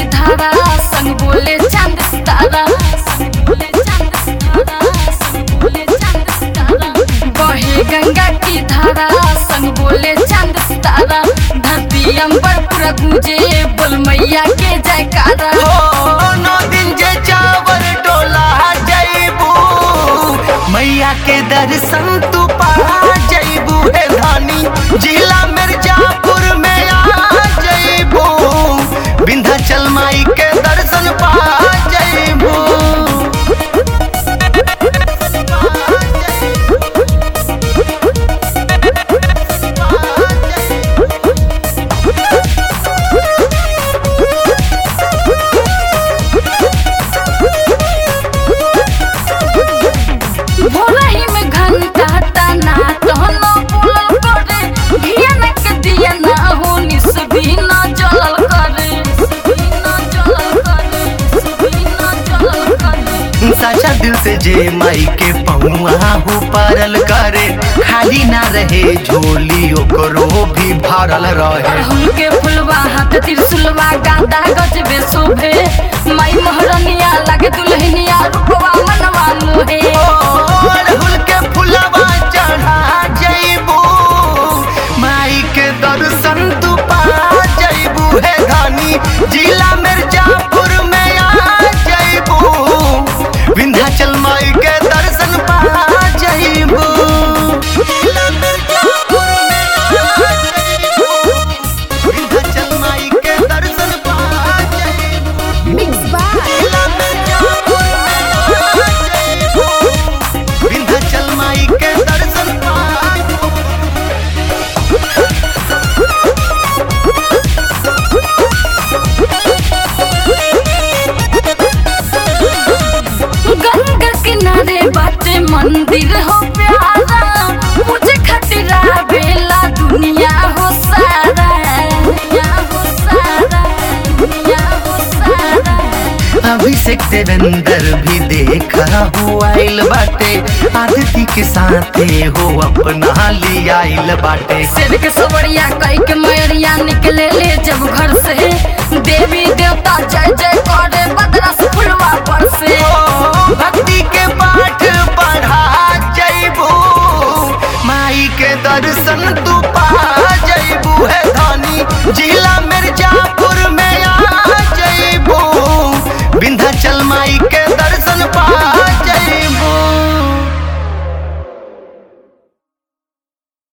धारा संग बोले चांद सितारा, संग बोले चांद सितारा, संग बोले चांद सितारा। बहे गंगा की धारा संग बोले चांद सितारा, धरती अंबर पूरा गूंजे बोल मैया के जयकारा। नौ दिन जे चावल डोला जैबू, मैया के दर्शन तू पा जैबू है धानी, जिला मिर्जापुर में आ जैबू, विंध्याचल माई के दर्शन पा जैबू। साचा दिल से जे माई के पहुआ हो पारल करे, खाली ना रहे झोली ओकरो भी भरल रहे। अड़हुल के फुलवा हाथ त्रिशूलवा गादा गजबे शोभे, माई महरनिया लागे दुल्हनिया रूपवा मनवा लोहे। अड़हुल के फुलवा चढ़ा जैबू, माई के दर्शन तू पा जैबू है धानी, जिला मिर्जापुर में आ जैबू, विंध्याचल माई के दर्शन पा जैबू। जिला मिर्जापुर में आ जैबू, विंध्याचल माई के दर्शन पा जैबू। जिला मिर्जापुर में आ जैबू, विंध्याचल माई के दर्शन पा। गंगा किनारे बाटे मंदिर हो प्यारा, मुझे खतरा बेला दुनिया हो सारा, दुनिया हो सारा, दुनिया हो सारा। अभिषेक देवेंद्र भी देखा हो आइल बाटे, आदित्य के साथे हो अपना लिया आइल बाटे। शेर के सवरिया कई के मैरिया निकले ले जब घर से, देवी देवता जय जय करे बदला से फुलवा पर से। भक्ति के पाठ पढ़ा जैबू, माई के दर्शन तू पा जैबू है धानी, जिला